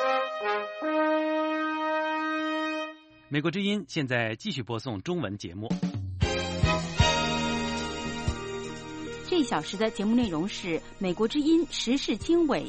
美国之音现在继续播送中文节目。 这一小时的节目内容是美国之音时事经纬。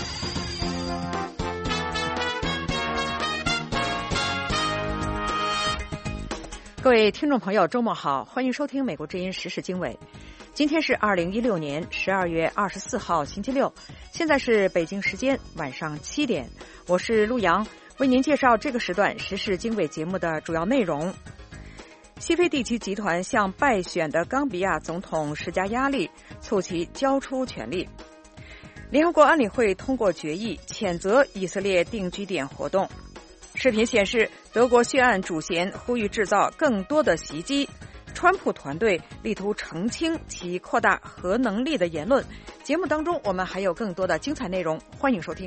各位听众朋友，周末好，欢迎收听美国之音时事经纬。今天是2016年12月24号星期六，现在是北京时间晚上7点，我是陆阳，为您介绍这个时段时事经纬节目的主要内容。西非地区集团向败选的冈比亚总统施加压力，促其交出权力。联合国安理会通过决议，谴责以色列定居点活动。视频显示，德国血案主嫌呼吁制造更多的袭击。川普团队力图澄清其扩大核能力的言论。节目当中，我们还有更多的精彩内容，欢迎收听。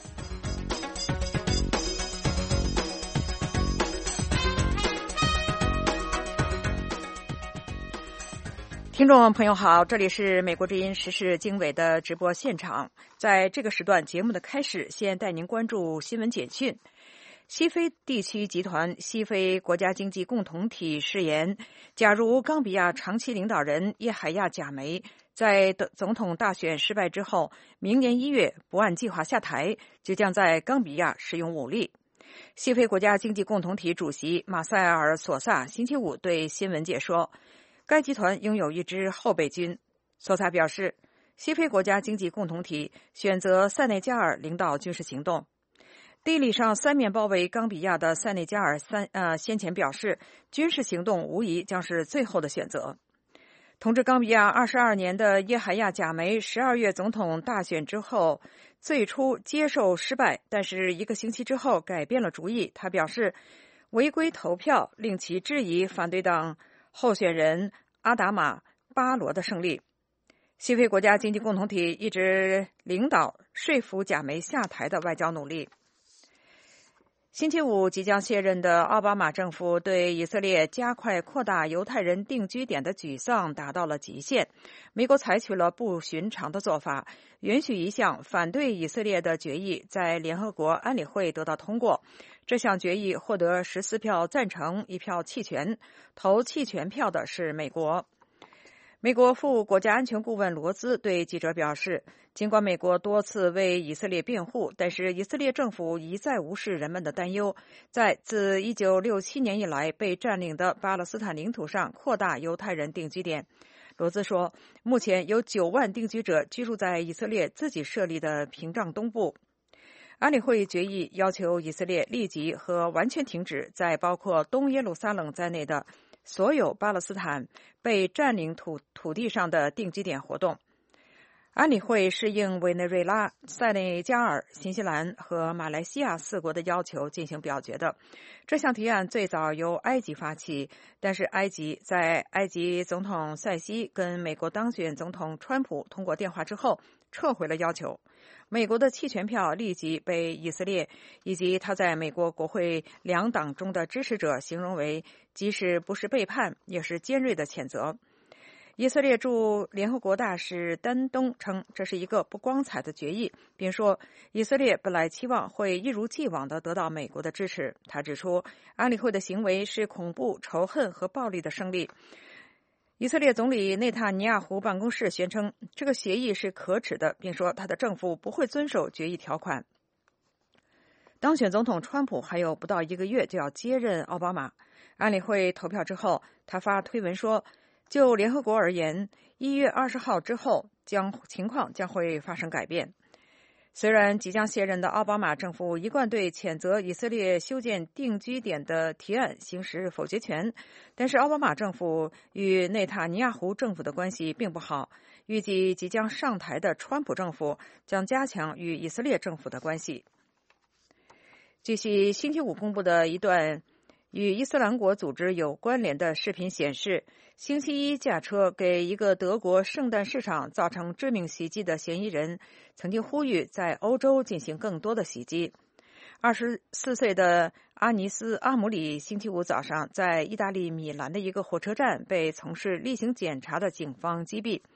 听众朋友好，这里是美国之音时事经纬的直播现场。在这个时段节目的开始，先带您关注新闻简讯。西非地区集团西非国家经济共同体誓言，假如冈比亚长期领导人叶海亚贾梅在总统大选失败之后，明年1月不按计划下台，就将在冈比亚使用武力。西非国家经济共同体主席马塞尔·索萨星期五对新闻界说，该集团拥有一支后备军。索萨表示，西非国家经济共同体选择塞内加尔领导军事行动。地理上三面包围冈比亚的塞内加尔先前表示，军事行动无疑将是最后的选择。统治冈比亚22年的叶海亚贾梅12月总统大选之后，最初接受失败，但是1个星期之后改变了主意。他表示，违规投票令其质疑反对党候选人阿达马·巴罗的胜利。西非国家经济共同体一直领导说服贾梅下台的外交努力。星期五即将卸任的奥巴马政府对以色列加快扩大犹太人定居点的沮丧达到了极限。美国采取了不寻常的做法，允许一项反对以色列的决议在联合国安理会得到通过。这项决议获得14票赞成，1票弃权，投弃权票的是美国。美国副国家安全顾问罗兹对记者表示，尽管美国多次为以色列辩护，但是以色列政府一再无视人们的担忧，在自1967年以来被占领的巴勒斯坦领土上扩大犹太人定居点。罗兹说，目前有9万定居者居住在以色列自己设立的屏障东部。安理会决议要求以色列立即和完全停止在包括东耶路撒冷在内的所有巴勒斯坦被占领土地上的定居点活动。安理会是应委内瑞拉、塞内加尔、新西兰和马来西亚4国的要求进行表决的。这项提案最早由埃及发起，但是埃及总统塞西跟美国当选总统川普通过电话之后撤回了要求。美国的弃权票立即被以色列以及他在美国国会2党中的支持者形容为即使不是背叛，也是尖锐的谴责。以色列驻联合国大使丹东称，这是一个不光彩的决议，并说以色列本来期望会一如既往地得到美国的支持。他指出，安理会的行为是恐怖、仇恨和暴力的胜利。以色列总理内塔尼亚胡办公室宣称，这个协议是可耻的，并说他的政府不会遵守决议条款。当选总统川普还有不到1个月就要接任奥巴马。安理会投票之后，他发推文说，就联合国而言，1月20号之后情况将会发生改变。虽然即将卸任的奥巴马政府一贯对谴责以色列修建定居点的提案行使否决权，但是奥巴马政府与内塔尼亚胡政府的关系并不好，预计即将上台的川普政府将加强与以色列政府的关系。据悉，星期五公布的一段与伊斯兰国组织有关联的视频显示，星期一驾车给一个德国圣诞市场造成致命袭击的嫌疑人曾经呼吁在欧洲进行更多的袭击。24岁的阿尼斯·阿姆里星期五早上在意大利米兰的一个火车站被从事例行检查的警方击毙。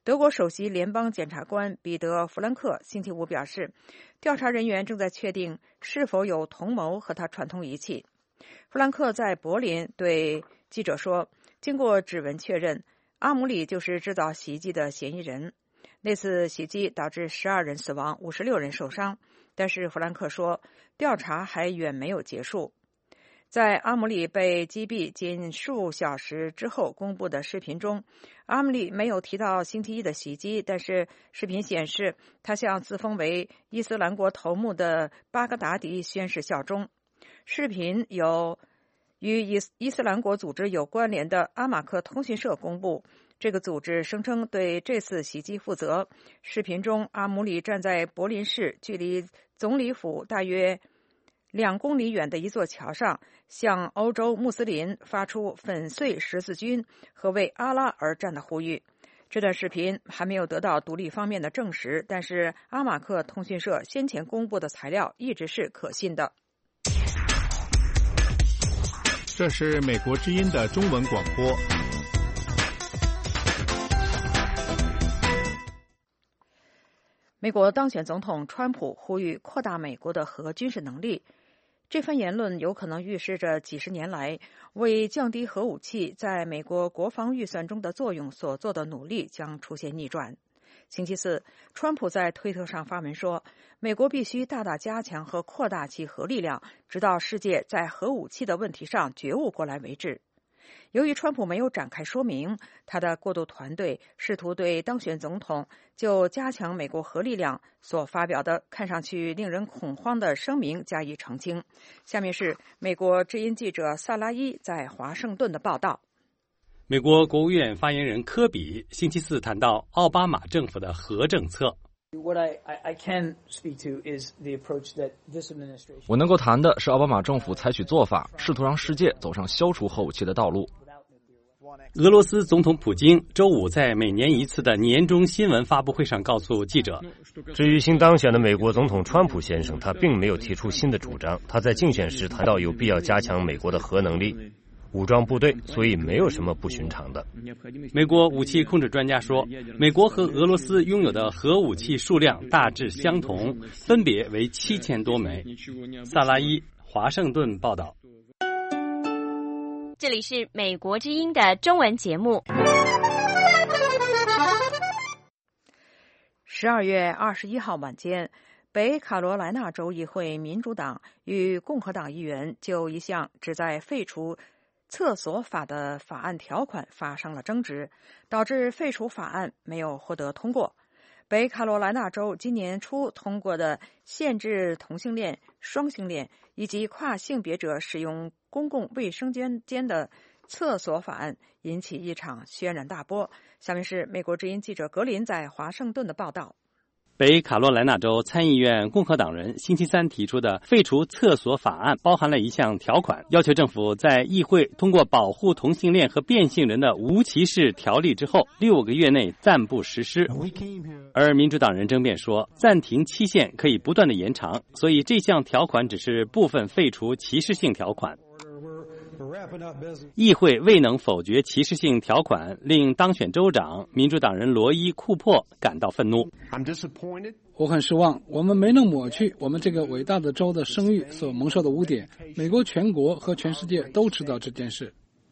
德国首席联邦检察官彼得·弗兰克星期五表示，调查人员正在确定是否有同谋和他串通一气。弗兰克在柏林对记者说，经过指纹确认，阿姆里就是制造袭击的嫌疑人。那次袭击导致12人死亡，56人受伤。但是弗兰克说，调查还远没有结束。在阿姆里被击毙仅数小时之后公布的视频中，阿姆里没有提到星期一的袭击，但是视频显示他向自封为伊斯兰国头目的巴格达迪宣誓效忠。视频由与伊斯兰国组织有关联的阿马克通讯社公布，这个组织声称对这次袭击负责。视频中，阿姆里站在柏林市距离总理府大约2公里远的一座桥上，向欧洲穆斯林发出粉碎十字军和为阿拉而战的呼吁。这段视频还没有得到独立方面的证实，但是阿马克通讯社先前公布的材料一直是可信的。 这是美国之音的中文广播。 美国当选总统川普呼吁扩大美国的核军事能力，这番言论有可能预示着几十年来为降低核武器在美国国防预算中的作用所做的努力将出现逆转。星期四，川普在推特上发文说，美国必须大大加强和扩大其核力量，直到世界在核武器的问题上觉悟过来为止。由于川普没有展开说明，他的过渡团队试图对当选总统就加强美国核力量所发表的看上去令人恐慌的声明加以澄清。下面是美国之音记者萨拉伊在华盛顿的报道。 美国国务院发言人科比星期四谈到奥巴马政府的核政策。 我能够谈的是奥巴马政府采取做法，试图让世界走上消除核武器的道路。 俄罗斯总统普京周五在每年一次的年终新闻发布会上告诉记者， 至于新当选的美国总统川普先生，他并没有提出新的主张。他在竞选时谈到有必要加强美国的核能力、武装部队，所以没有什么不寻常的。 美国武器控制专家说，美国和俄罗斯拥有的核武器数量大致相同，分别为7000多枚。萨拉伊，华盛顿报道。 这里是美国之音的中文节目。 12月21号晚间，北卡罗来纳州议会民主党与共和党议员就一项旨在废除厕所法的法案条款发生了争执，导致废除法案没有获得通过。北卡罗来纳州今年初通过的限制同性恋、双性恋以及跨性别者使用公共卫生间的厕所法案引起一场轩然大波。下面是美国之音记者格林在华盛顿的报道。 北卡罗来纳州参议院共和党人星期三提出的废除厕所法案包含了一项条款，要求政府在议会通过保护同性恋和变性人的无歧视条例之后6个月内暂不实施。而民主党人争辩说，暂停期限可以不断的延长，所以这项条款只是部分废除歧视性条款。议会未能否决歧视性条款，令当选州长民主党人罗伊·库珀感到愤怒。 我很失望，我们没能抹去我们这个伟大的州的声誉所蒙受的污点。美国全国和全世界都知道这件事。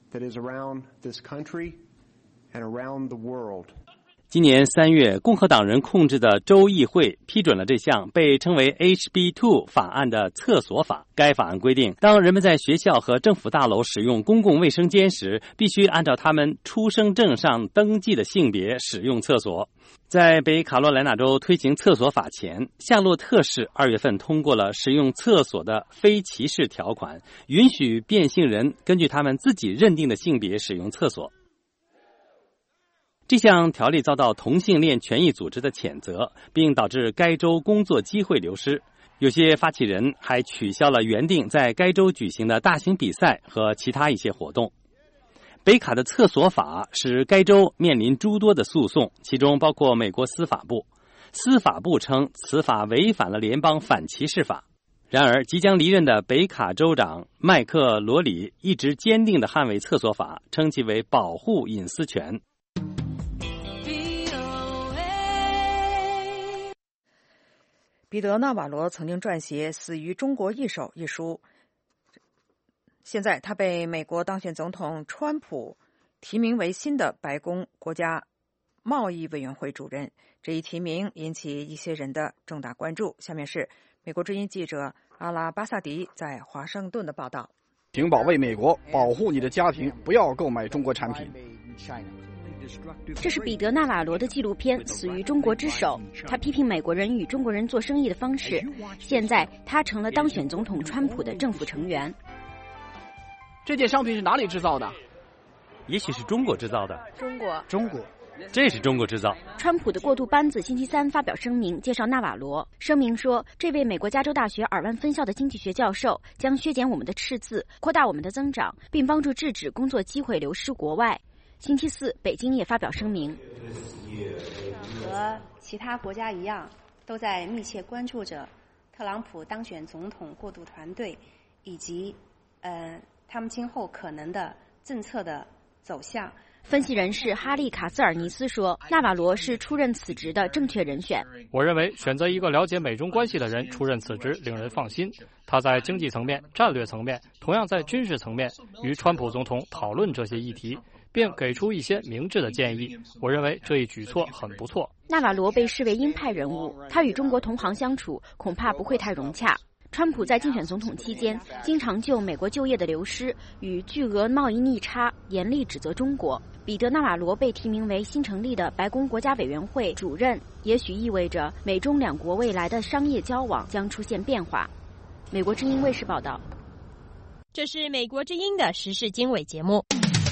今年3月，共和党人控制的州议会批准了这项被称为 HB2 法案的厕所法。该法案规定，当人们在学校和政府大楼使用公共卫生间时，必须按照他们出生证上登记的性别使用厕所。在北卡罗来纳州推行厕所法前，夏洛特市2月份通过了使用厕所的非歧视条款，允许变性人根据他们自己认定的性别使用厕所。这项条例遭到同性恋权益组织的谴责，并导致该州工作机会流失。有些发起人还取消了原定在该州举行的大型比赛和其他一些活动。北卡的厕所法使该州面临诸多的诉讼，其中包括美国司法部。司法部称此法违反了联邦反歧视法。然而，即将离任的北卡州长麦克罗里一直坚定地捍卫厕所法，称其为保护隐私权。 彼得·纳瓦罗曾经撰写《死于中国一手》一书，现在他被美国当选总统川普提名为新的白宫国家贸易委员会主任。这一提名引起一些人的重大关注。下面是美国之音记者阿拉巴萨迪在华盛顿的报道。 请保卫美国，保护你的家庭，不要购买中国产品。 这是彼得·纳瓦罗的纪录片《死于中国之手》，他批评美国人与中国人做生意的方式。现在他成了当选总统川普的政府成员。 这件商品是哪里制造的？ 也许是中国制造的。 中国。 这是中国制造。 川普的过渡班子星期三发表声明介绍纳瓦罗。声明说，这位美国加州大学尔湾分校的经济学教授将削减我们的赤字，扩大我们的增长，并帮助制止工作机会流失国外。星期四，北京也发表声明， 和其他国家一样，都在密切关注着特朗普当选总统过渡团队以及他们今后可能的政策的走向。 分析人士哈利·卡斯尔尼斯说，纳瓦罗是出任此职的正确人选。 我认为选择一个了解美中关系的人出任此职令人放心。他在经济层面、战略层面，同样在军事层面与川普总统讨论这些议题，并给出一些明智的建议。我认为这一举措很不错。 纳瓦罗被视为鹰派人物，他与中国同行相处恐怕不会太融洽。川普在竞选总统期间，经常就美国就业的流失与巨额贸易逆差严厉指责中国。彼得·纳瓦罗被提名为新成立的白宫国家委员会主任，也许意味着美中两国未来的商业交往将出现变化。美国之音卫视报道。 这是美国之音的时事经纬节目。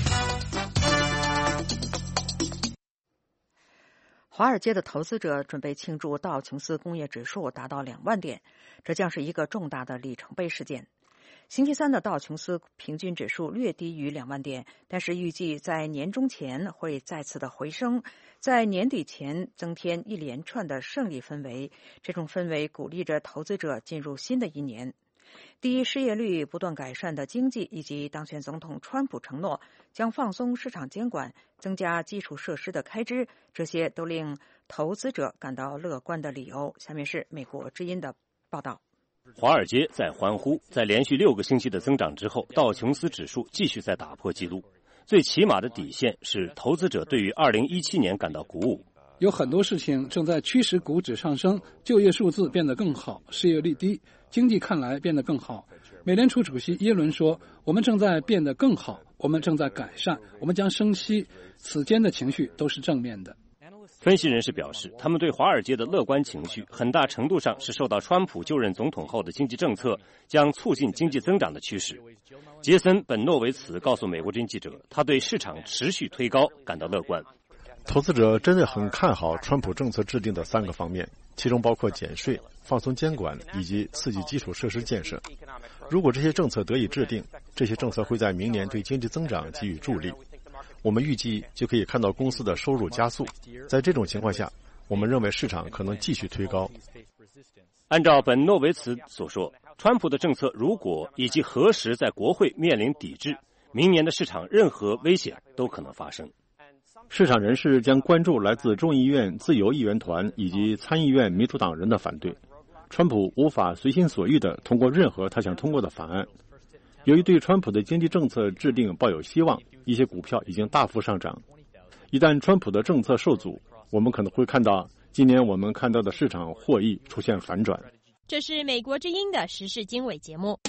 华尔街的投资者准备庆祝道琼斯工业指数达到2万点，这将是一个重大的里程碑事件。星期三的道琼斯平均指数略低于2万点，但是预计在年中前会再次的回升，在年底前增添一连串的胜利氛围。这种氛围鼓励着投资者进入新的一年。低失业率、不断改善的经济以及当选总统川普承诺将放松市场监管、增加基础设施的开支，这些都令投资者感到乐观的理由。下面是美国之音的报道。 华尔街在欢呼，在连续6个星期的增长之后，道琼斯指数继续在打破纪录。最起码的底线是投资者对于2017年感到鼓舞。 有很多事情正在驱使股指上升，就业数字变得更好，失业率低，经济看来变得更好。美联储主席耶伦说，我们正在变得更好，我们正在改善，我们将升息，此间的情绪都是正面的。 分析人士表示，他们对华尔街的乐观情绪很大程度上是受到川普就任总统后的经济政策将促进经济增长的趋势。杰森·本诺维茨告诉美国之音记者，他对市场持续推高感到乐观。 投资者真的很看好川普政策制定的3个方面，其中包括减税、放松监管以及刺激基础设施建设。如果这些政策得以制定，这些政策会在明年对经济增长给予助力。我们预计就可以看到公司的收入加速。在这种情况下，我们认为市场可能继续推高。 按照本诺维茨所说，川普的政策如果以及何时在国会面临抵制，明年的市场任何危险都可能发生。 市场人士将关注来自众议院自由议员团以及参议院民主党人的反对。川普无法随心所欲地通过任何他想通过的法案。由于对川普的经济政策制定抱有希望，一些股票已经大幅上涨。一旦川普的政策受阻，我们可能会看到今年我们看到的市场获益出现反转。 这是美国之音的时事经纬节目。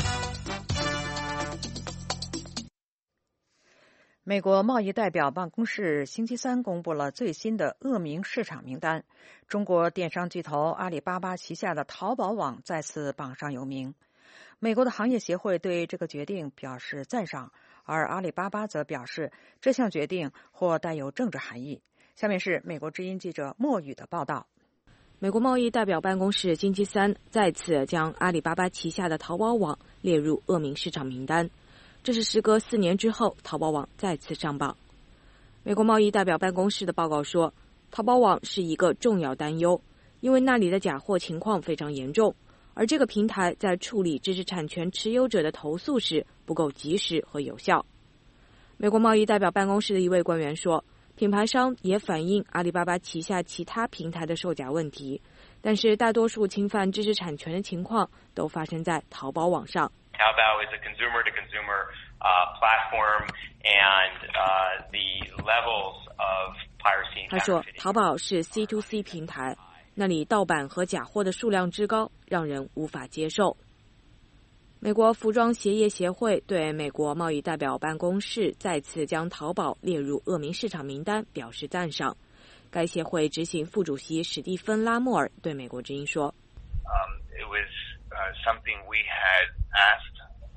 美国贸易代表办公室星期三公布了最新的恶名市场名单，中国电商巨头阿里巴巴旗下的淘宝网再次榜上有名。美国的行业协会对这个决定表示赞赏，而阿里巴巴则表示这项决定或带有政治含义。下面是美国之音记者莫宇的报道。 美国贸易代表办公室星期三再次将阿里巴巴旗下的淘宝网列入恶名市场名单，这是时隔4年之后淘宝网再次上榜。美国贸易代表办公室的报告说，淘宝网是一个重要担忧，因为那里的假货情况非常严重，而这个平台在处理知识产权持有者的投诉时不够及时和有效。美国贸易代表办公室的一位官员说，品牌商也反映阿里巴巴旗下其他平台的售假问题， 但是大多数侵犯知识产权的情况都发生在淘宝网上。 Taobao is a consumer-to-consumer platform, and the levels of piracy. 他说，淘宝是 C2C 平台，那里盗版和假货的数量之高，让人无法接受。美国服装鞋业协会对美国贸易代表办公室再次将淘宝列入恶名市场名单表示赞赏。该协会执行副主席史蒂芬·拉莫尔对美国之音说 ：“It was something we had asked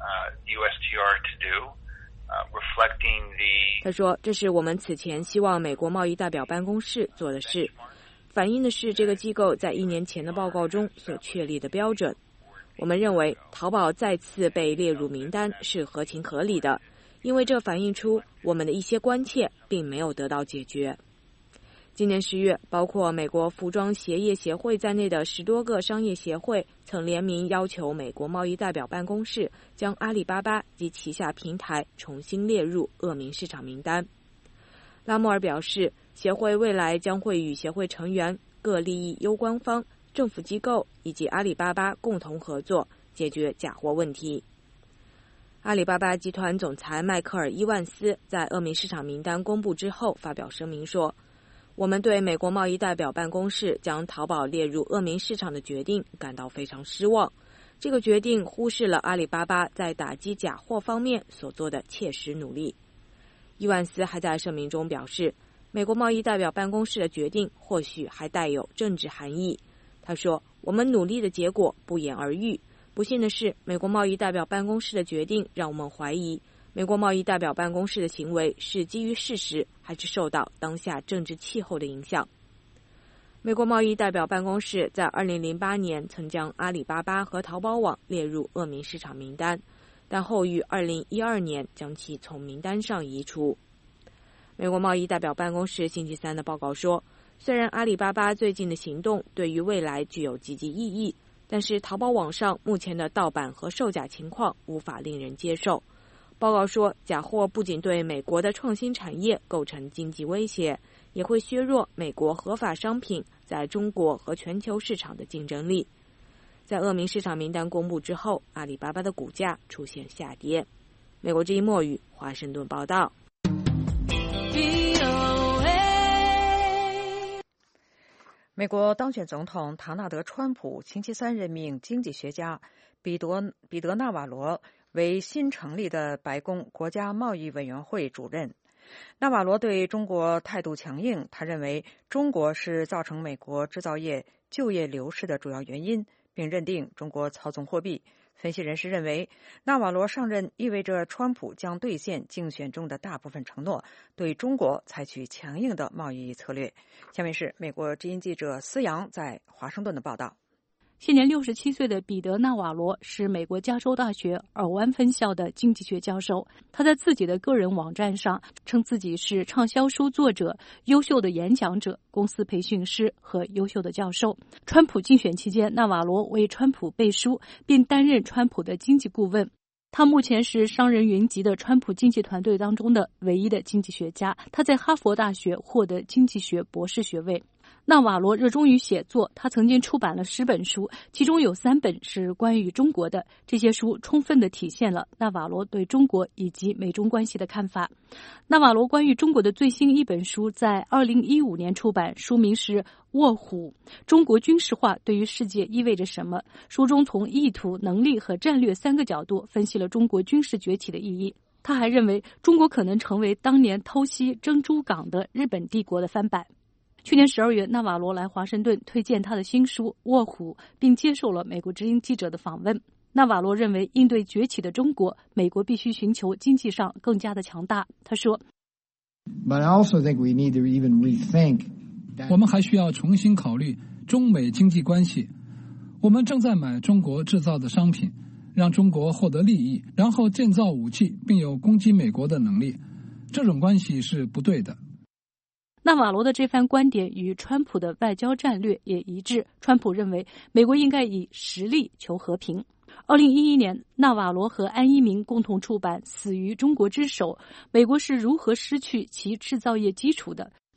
USTR to do, reflecting the.” 他说：“这是我们此前希望美国贸易代表办公室做的事，反映的是这个机构在1年前的报告中所确立的标准。我们认为淘宝再次被列入名单是合情合理的，因为这反映出我们的一些关切并没有得到解决。”今年10月，包括美国服装鞋业协会在内的10多个商业协会曾联名要求美国贸易代表办公室将阿里巴巴及旗下平台重新列入恶名市场名单。拉莫尔表示，协会未来将会与协会成员、各利益攸关方、政府机构以及阿里巴巴共同合作，解决假货问题。阿里巴巴集团总裁迈克尔·伊万斯在恶名市场名单公布之后发表声明说：“我们对美国贸易代表办公室将淘宝列入恶名市场的决定感到非常失望。这个决定忽视了阿里巴巴在打击假货方面所做的切实努力。”伊万斯还在声明中表示，美国贸易代表办公室的决定或许还带有政治含义。他说：“我们努力的结果不言而喻。不幸的是，美国贸易代表办公室的决定让我们怀疑，美国贸易代表办公室的行为是基于事实，还是受到当下政治气候的影响。”美国贸易代表办公室在2008年曾将阿里巴巴和淘宝网列入恶名市场名单，但后于2012年将其从名单上移除。美国贸易代表办公室星期三的报告说，虽然阿里巴巴最近的行动对于未来具有积极意义，但是淘宝网上目前的盗版和售假情况无法令人接受。报告说，假货不仅对美国的创新产业构成经济威胁，也会削弱美国合法商品在中国和全球市场的竞争力。在恶名市场名单公布之后，阿里巴巴的股价出现下跌。美国之音墨语华盛顿报道。 美国当选总统唐纳德·川普星期三任命经济学家彼得·纳瓦罗为新成立的白宫国家贸易委员会主任。纳瓦罗对中国态度强硬，他认为中国是造成美国制造业就业流失的主要原因，并认定中国操纵货币。分析人士认为，纳瓦罗上任意味着川普将兑现竞选中的大部分承诺，对中国采取强硬的贸易策略。下面是美国之音记者思阳在华盛顿的报道。 现年67岁的彼得·纳瓦罗是美国加州大学尔湾分校的经济学教授。他在自己的个人网站上称自己是畅销书作者、优秀的演讲者、公司培训师和优秀的教授。川普竞选期间，纳瓦罗为川普背书，并担任川普的经济顾问。他目前是商人云集的川普经济团队当中的唯一的经济学家。他在哈佛大学获得经济学博士学位。纳瓦罗热衷于写作，他曾经出版了10本书，其中有3本是关于中国的。这些书充分地体现了纳瓦罗对中国以及美中关系的看法。纳瓦罗关于中国的最新一本书在2015年出版，书名是《卧虎：中国军事化对于世界意味着什么》。书中从意图、能力和战略3个角度分析了中国军事崛起的意义。他还认为中国可能成为当年偷袭珍珠港的日本帝国的翻版。去年12月，纳瓦罗来华盛顿推荐他的新书《卧虎》，并接受了美国之音记者的访问。纳瓦罗认为，应对崛起的中国，美国必须寻求经济上更加的强大。他说：“ 我们还需要重新考虑中美经济关系。我们正在买中国制造的商品，让中国获得利益，然后建造武器，并有攻击美国的能力。这种关系是不对的。” 纳瓦罗的这番观点与川普的外交战略也一致。川普认为美国应该以实力求和平。2011年，纳瓦罗和安一鸣共同出版《死于中国之手：美国是如何失去其制造业基础的》。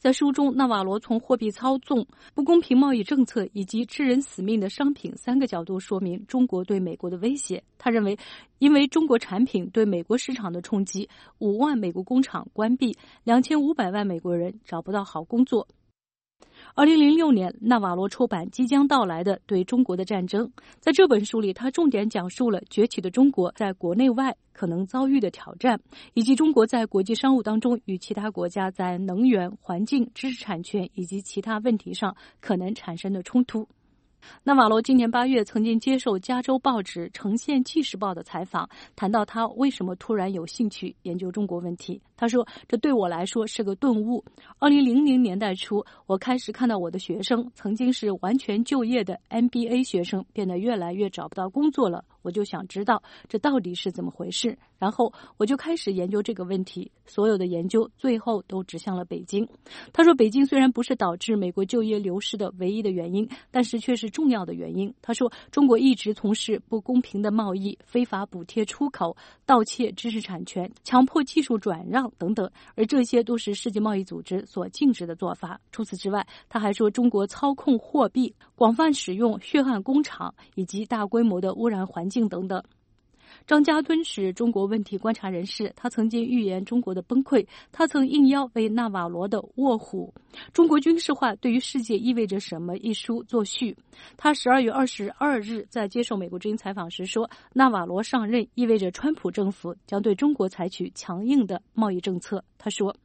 在书中，纳瓦罗从货币操纵、不公平贸易政策以及致人死命的商品3个角度说明中国对美国的威胁。他认为，因为中国产品对美国市场的冲击，5万美国工厂关闭，2500万美国人找不到好工作。2006年，纳瓦罗出版《即将到来的对中国的战争》。在这本书里，他重点讲述了崛起的中国在国内外可能遭遇的挑战，以及中国在国际商务当中与其他国家在能源、环境、知识产权以及其他问题上可能产生的冲突。纳瓦罗今年8月曾经接受加州报纸《呈现纪事报》的采访，谈到他为什么突然有兴趣研究中国问题。他说，这对我来说是个顿悟。2000年代初，我开始看到我的学生，曾经是完全就业的 MBA 学生，变得越来越找不到工作了。我就想知道这到底是怎么回事，然后我就开始研究这个问题。所有的研究最后都指向了北京。他说，北京虽然不是导致美国就业流失的唯一的原因，但是却是重要的原因。他说，中国一直从事不公平的贸易、非法补贴出口、盗窃知识产权、强迫技术转让等等，而这些都是世界贸易组织所禁止的做法。除此之外，他还说，中国操控货币、广泛使用血汗工厂以及大规模的污染环境等等。张家敦是中国问题观察人士，他曾经预言中国的崩溃，他曾应邀为纳瓦罗的《卧虎：中国军事化对于世界意味着什么》一书作序。他12月22日在接受美国之音采访时说，纳瓦罗上任意味着川普政府将对中国采取强硬的贸易政策。他说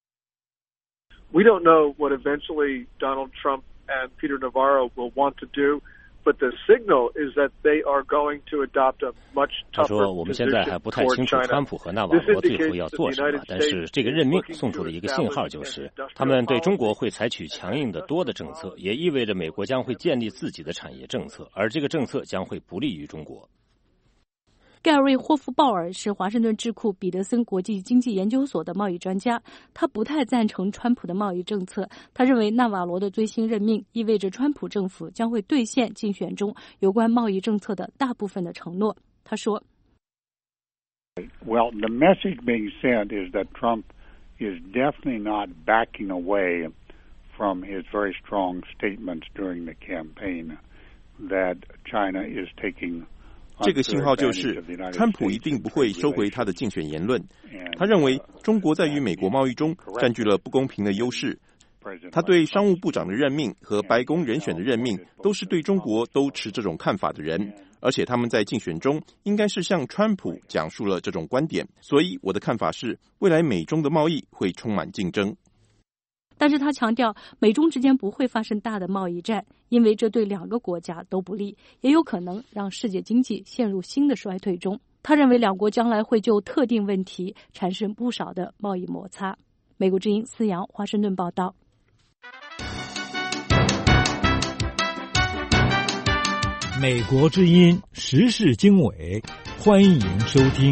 We don't know what eventually Donald Trump and Peter Navarro will want to do.But the signal is that they are going to adopt a much tougher position. 他说，我们现在还不太清楚川普和纳瓦罗最后要做什么，但是这个任命送出的一个信号就是，他们对中国会采取强硬的多的政策，也意味着美国将会建立自己的产业政策，而这个政策将会不利于中国。盖瑞·霍夫鲍尔是华盛顿智库彼得森国际经济研究所的贸易专家，他不太赞成川普的贸易政策。他认为纳瓦罗的最新任命意味着川普政府将会兑现竞选中有关贸易政策的大部分的承诺。他说 Well, the message being sent is that Trump is definitely not backing away from his very strong statements during the campaign that China is taking 这个信号就是，川普一定不会收回他的竞选言论。他认为中国在与美国贸易中占据了不公平的优势。他对商务部长的任命和白宫人选的任命都是对中国都持这种看法的人，而且他们在竞选中应该是向川普讲述了这种观点。所以我的看法是，未来美中的贸易会充满竞争。但是他强调，美中之间不会发生大的贸易战，因为这对两个国家都不利，也有可能让世界经济陷入新的衰退中。他认为两国将来会就特定问题产生不少的贸易摩擦。美国之音思阳华盛顿报道。 美国之音时事经纬，欢迎收听。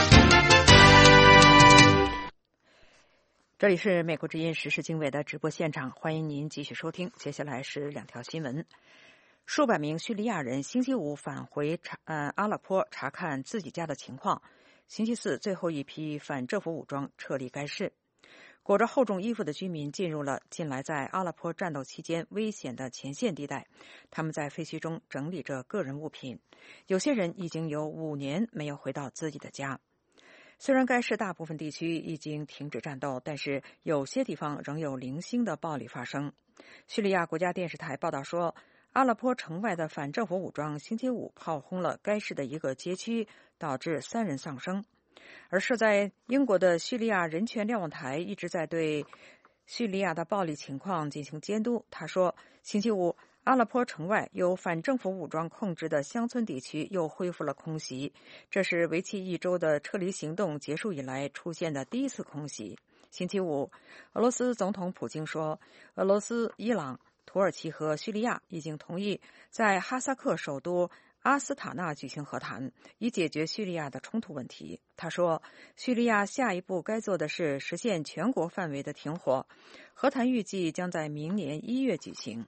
这里是美国之音时事经纬的直播现场，欢迎您继续收听。接下来是2条新闻。数百名叙利亚人星期五返回阿勒颇查看自己家的情况。星期四，最后一批反政府武装撤离该市。裹着厚重衣服的居民进入了近来在阿勒颇战斗期间危险的前线地带，他们在废墟中整理着个人物品，有些人已经有5年没有回到自己的家。虽然该市大部分地区已经停止战斗，但是有些地方仍有零星的暴力发生。叙利亚国家电视台报道说，阿勒颇城外的反政府武装星期五炮轰了该市的一个街区，导致3人丧生。而设在英国的叙利亚人权瞭望台一直在对叙利亚的暴力情况进行监督。他说，星期五阿勒颇城外由反政府武装控制的乡村地区又恢复了空袭，这是为期1周的撤离行动结束以来出现的第一次空袭。星期五，俄罗斯总统普京说，俄罗斯、伊朗、土耳其和叙利亚已经同意在哈萨克首都阿斯塔纳举行和谈，以解决叙利亚的冲突问题。他说，叙利亚下一步该做的是实现全国范围的停火，和谈预计将在明年1月举行。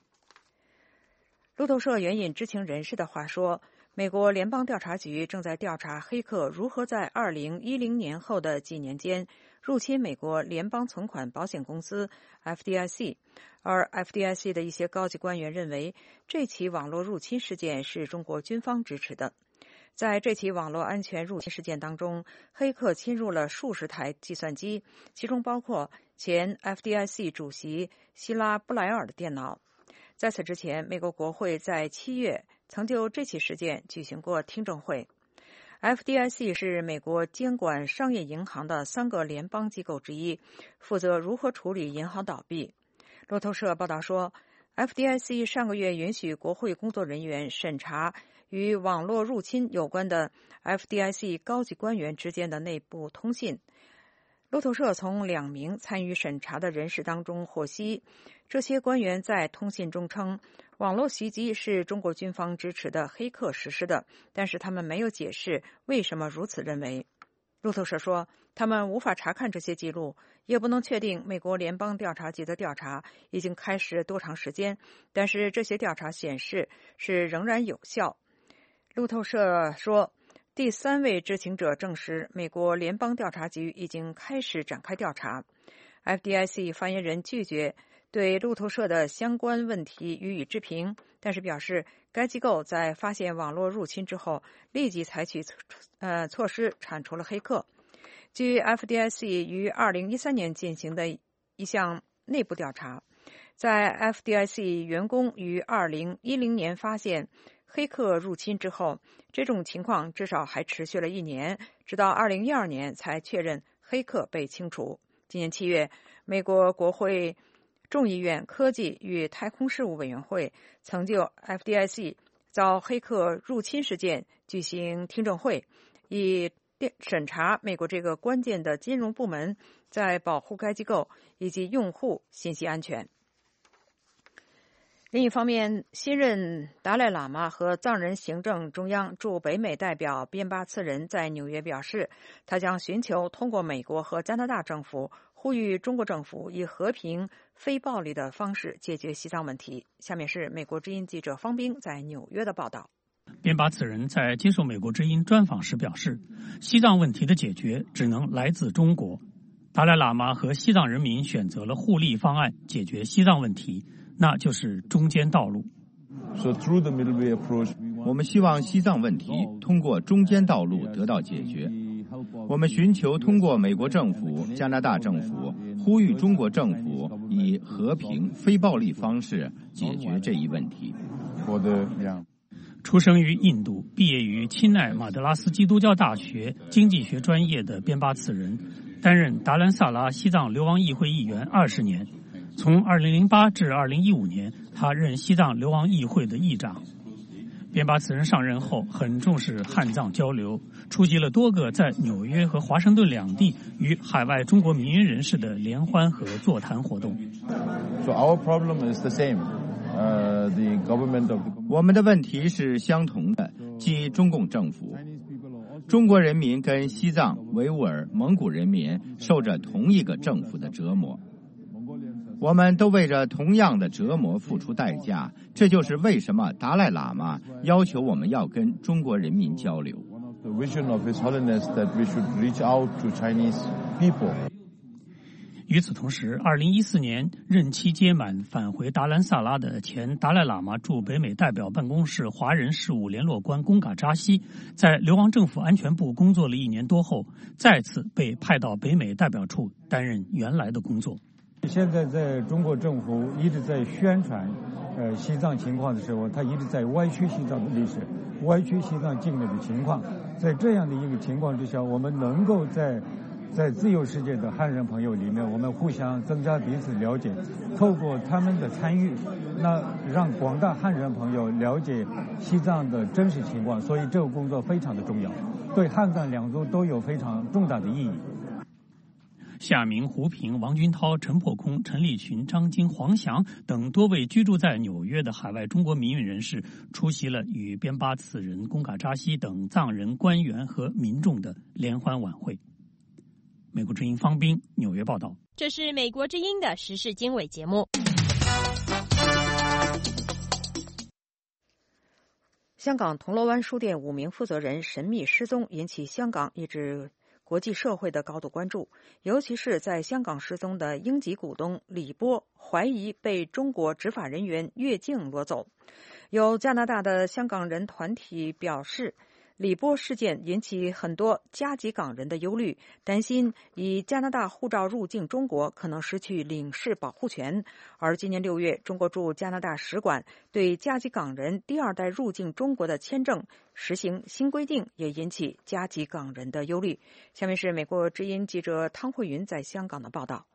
路透社援引知情人士的话说，美国联邦调查局正在调查黑客如何在2010年后的几年间入侵美国联邦存款保险公司 FDIC， 而 FDIC 的一些高级官员认为，这起网络入侵事件是中国军方支持的。在这起网络安全入侵事件当中，黑客侵入了数十台计算机，其中包括前 FDIC 主席希拉布莱尔的电脑。在此之前，美国国会在7月曾就这起事件举行过听证会。FDIC 是美国监管商业银行的3个联邦机构之一，负责如何处理银行倒闭。路透社报道说， FDIC 上个月允许国会工作人员审查与网络入侵有关的 FDIC 高级官员之间的内部通信。路透社从2名参与审查的人士当中获悉，这些官员在通信中称，网络袭击是中国军方支持的黑客实施的，但是他们没有解释为什么如此认为。路透社说，他们无法查看这些记录，也不能确定美国联邦调查局的调查已经开始多长时间，但是这些调查显示是仍然有效。路透社说，第3位知情者证实，美国联邦调查局已经开始展开调查。FDIC 发言人拒绝对路透社的相关问题予以置评，但是表示该机构在发现网络入侵之后，立即采取措施铲除了黑客。据 FDIC 于2013年进行的一项内部调查，在 FDIC 员工于2010年发现黑客入侵之后，这种情况至少还持续了1年，直到2012年才确认黑客被清除。今年7月，美国国会众议院科技与太空事务委员会曾就 FDIC 遭黑客入侵事件举行听证会，以审查美国这个关键的金融部门在保护该机构以及用户信息安全。另一方面，新任达赖喇嘛和藏人行政中央驻北美代表边巴次仁在纽约表示，他将寻求通过美国和加拿大政府呼吁中国政府以和平、非暴力的方式解决西藏问题。下面是美国之音记者方冰在纽约的报道。 边巴次仁在接受美国之音专访时表示，西藏问题的解决只能来自中国。达赖喇嘛和西藏人民选择了互利方案解决西藏问题，那就是中间道路。 我们希望西藏问题通过中间道路得到解决。我们寻求通过美国政府、加拿大政府呼吁中国政府以和平、非暴力方式解决这一问题。 出生于印度，毕业于钦奈马德拉斯基督教大学经济学专业的边巴次仁，担任达兰萨拉西藏流亡议会议员20年。从2008至2015年，他任西藏流亡议会的议长。边巴次仁上任后很重视汉藏交流，出席了多个在纽约和华盛顿两地与海外中国民营人士的联欢和座谈活动。 我们的问题是相同的，即中共政府。中国人民跟西藏、维吾尔、蒙古人民受着同一个政府的折磨，我们都为着同样的折磨付出代价，这就是为什么达赖喇嘛要求我们要跟中国人民交流。 与此同时，2014年任期届满返回达兰萨拉的前达赖喇嘛驻北美代表办公室华人事务联络官贡嘎扎西，在流亡政府安全部工作了1年多后，再次被派到北美代表处担任原来的工作。 现在在中国政府一直在宣传西藏情况的时候，他一直在歪曲西藏的历史，歪曲西藏境内的情况。在这样的一个情况之下，我们能够在自由世界的汉人朋友里面，我们互相增加彼此了解，透过他们的参与，那让广大汉人朋友了解西藏的真实情况。所以这个工作非常的重要，对汉藏两族都有非常重大的意义。 夏明、胡平、王军涛、陈破空、陈立群、张晶、黄翔等多位居住在纽约的海外中国民运人士出席了与边巴次仁、贡嘎扎西等藏人官员和民众的联欢晚会。美国之音方冰纽约报道。 这是美国之音的时事经纬节目。香港铜锣湾书店5名负责人神秘失踪，引起香港以至国际社会的高度关注，尤其是在香港失踪的英籍股东李波怀疑被中国执法人员越境掳走。有加拿大的香港人团体表示，李波事件引起很多加籍港人的忧虑，担心以加拿大护照入境中国可能失去领事保护权。而今年6月，中国驻加拿大使馆对加籍港人第二代入境中国的签证实行新规定，也引起加籍港人的忧虑。下面是美国之音记者汤慧云在香港的报道。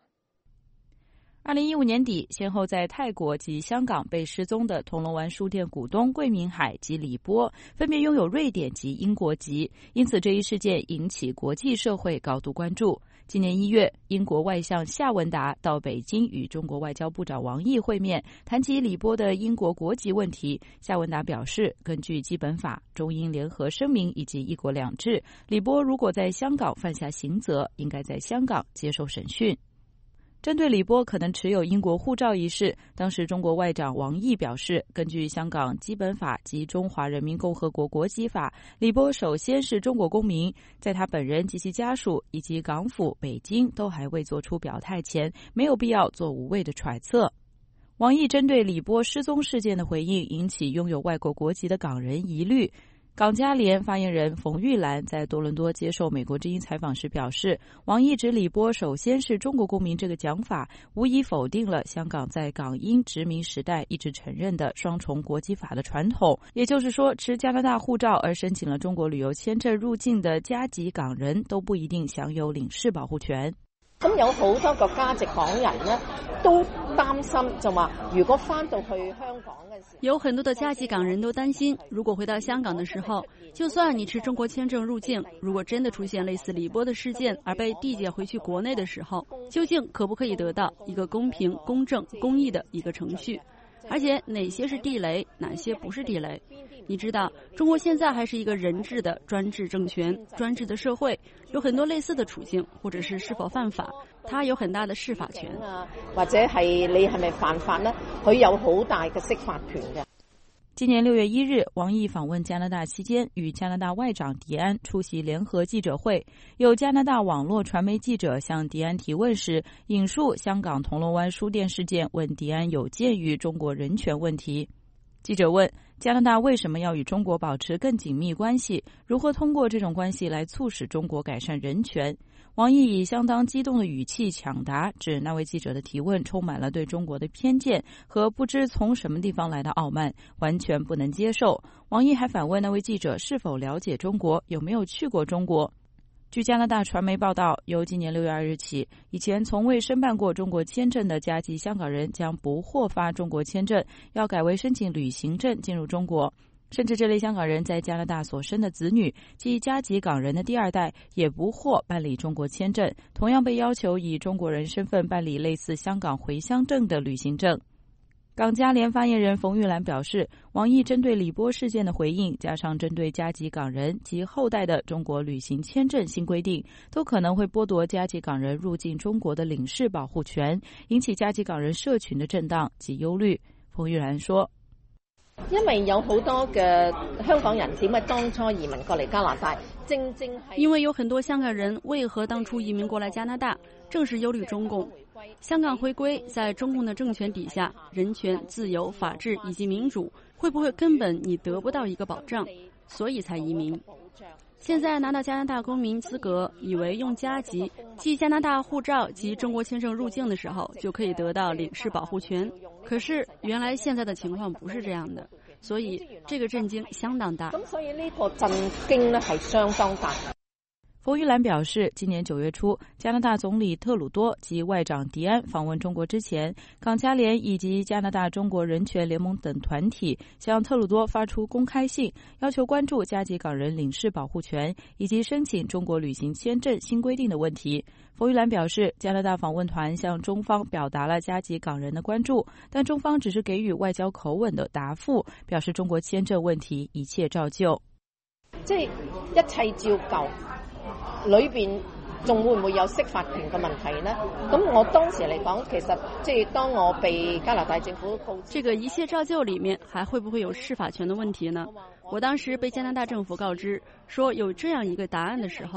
2015年底，先后在泰国及香港被失踪的铜锣湾书店股东桂明海及李波，分别拥有瑞典及英国籍，因此这一事件引起国际社会高度关注。今年1月，英国外相夏文达到北京与中国外交部长王毅会面，谈及李波的英国国籍问题。夏文达表示，根据基本法、中英联合声明以及一国两制，李波如果在香港犯下刑责，应该在香港接受审讯。针对李波可能持有英国护照一事，当时中国外长王毅表示，根据香港基本法及中华人民共和国国籍法，李波首先是中国公民，在他本人及其家属以及港府、北京都还未做出表态前，没有必要做无谓的揣测。王毅针对李波失踪事件的回应引起拥有外国国籍的港人疑虑。港加联发言人冯玉兰在多伦多接受美国之音采访时表示，王毅指李波首先是中国公民这个讲法，无疑否定了香港在港英殖民时代一直承认的双重国籍法的传统，也就是说，持加拿大护照而申請了中國旅遊簽證入境的加籍港人都不一定享有領事保護權。 咁有好多個加籍港人呢，都擔心就話，如果翻到去香港嘅時候， 有很多的加籍港人都擔心，如果回到香港的時候，就算你持中國簽證入境，如果真的出現類似李波的事件而被遞解回去國內的時候，究竟可不可以得到一個公平、公正、公義的一個程序？而且哪些是地雷，哪些不是地雷？你知道，中國現在還是一個人治的專制政權、專制的社會，有很多類似的處境，或者是否犯法，它有很大的釋法權。 或者係你係咪犯法呢？佢有好大嘅釋法權嘅。 今年6月1日，王毅訪問加拿大期間，與加拿大外長迪安出席聯合記者會。有加拿大網絡傳媒記者向迪安提問時，引述香港銅鑼灣書店事件，問迪安有鑑於中國人權問題。記者問，加拿大為什麼要與中國保持更緊密關係？如何通過這種關係來促使中國改善人權？王毅以相當激動的語氣搶答，指那位記者的提問充滿了對中國的偏見和不知從什麼地方來的傲慢，完全不能接受。王毅還反問那位記者是否了解中國，有沒有去過中國。據加拿大傳媒報道，由今年6月2日起，以前從未申辦過中國簽證的加籍香港人將不獲發中國簽證，要改為申請旅行證進入中國。甚至這類香港人在加拿大所生的子女，即加籍港人的第二代，也不獲辦理中國簽證，同樣被要求以中國人身份辦理類似香港回鄉證的旅行證。港加聯發言人馮玉蘭表示，王毅針對李波事件的回應，加上針對加籍港人及後代的中國旅行簽證新規定，都可能會剝奪加籍港人入境中國的領事保護權，引起加籍港人社群的震盪及憂慮。馮玉蘭說， 因為有好多嘅香港人點解當初移民過嚟加拿大，正係因為有很多香港人為何當初移民過來加拿大，正是憂慮中共。香港回歸在中共的政權底下，人權、自由、法治以及民主會不會根本你得不到一個保障，所以才移民。現在拿到加拿大公民資格，以為用加籍即加拿大護照及中國簽證入境的時候就可以得到領事保護權，可是原來現在的情況不是這樣的，所以這個震驚相當大。 咁所以呢個震驚呢係相當大。 馮玉蘭表示，今年9月初，加拿大總理特魯多及外長迪安訪問中國之前，港加聯以及加拿大中國人權聯盟等團體向特魯多發出公開信，要求關注加籍港人領事保護權以及申請中國旅行簽證新規定的問題。馮玉蘭表示，加拿大訪問團向中方表達了加籍港人的關注，但中方只是給予外交口吻的答覆，表示中國簽證問題一切照舊。 即係一切照舊。裏邊仲會唔會有釋法權嘅問題呢？咁我當時嚟講，其實即係當我被加拿大政府告知， 這個一切照舊裡面還會不會有釋法權的問題呢？我當時被加拿大政府告知說有這樣一個答案的時候，